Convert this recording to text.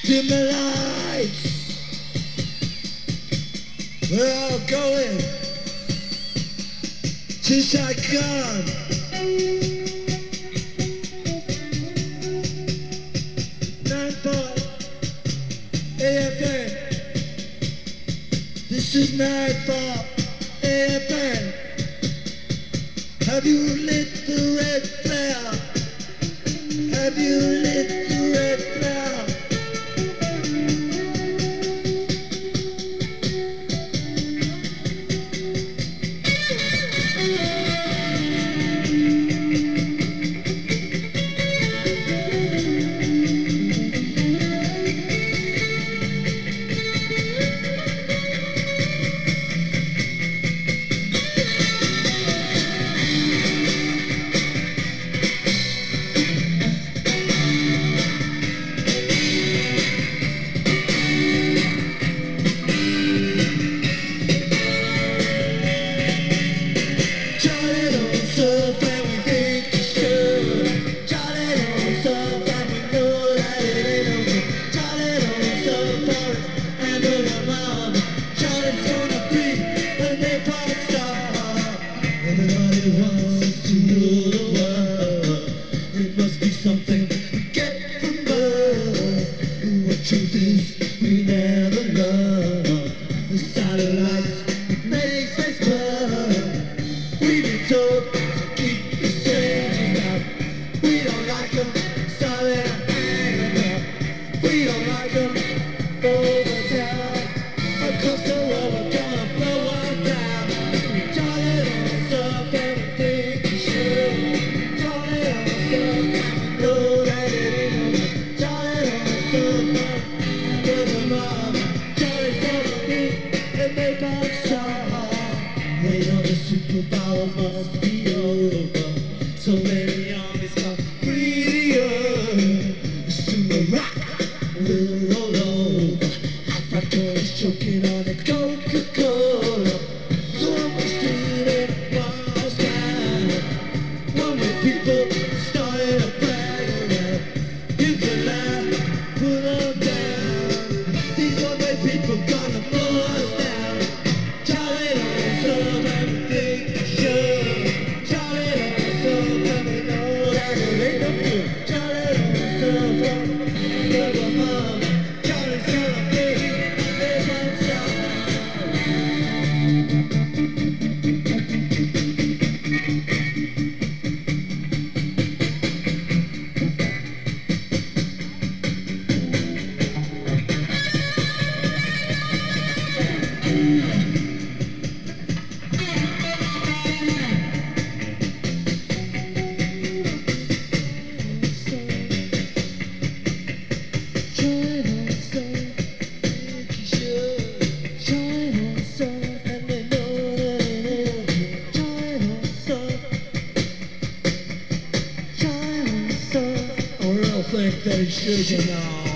dim the lights. We're all going to Saigon. 9-4 AFM. This is 9-4 AFM. Have you lit the red flare? Have you lit the red flare? Something we get from love. What truth is, we never know. The satellites make space blood. We've been told to keep the strangers out. We don't like them, so they're hanging up. We don't like them over town. Across the world, we're gonna blow them down. Charlie on stuff, everything you should. Charlie on stuff. Know that it ain't no Charlie on the with a mom. Charlie's gonna be and make us strong. They know the superpowers must be over. So many armies got greedier. Soon the rock will roll over. Africa is choking on the Coca-Cola. So much stealing false sky. One with people started a people gonna blow us down. Charlie don't serve everything sure. Charlie don't serve every know that it ain't no good. Charlie don't serve every mom. Charlie's gonna be think they should, you know.